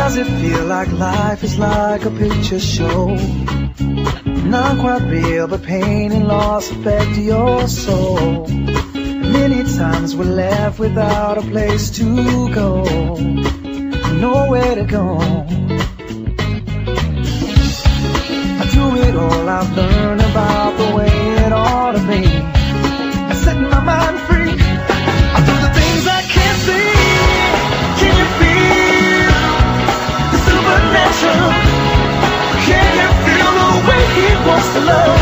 Does it feel like life is like a picture show? Not quite real, but pain and loss affect your soul. Many times we're left without a place to go, nowhere to go. Through it all I've learned about the way it ought to be. I'm setting my mind free. I do the things I can't see. Can you feel the supernatural? Can you feel the way he wants to love?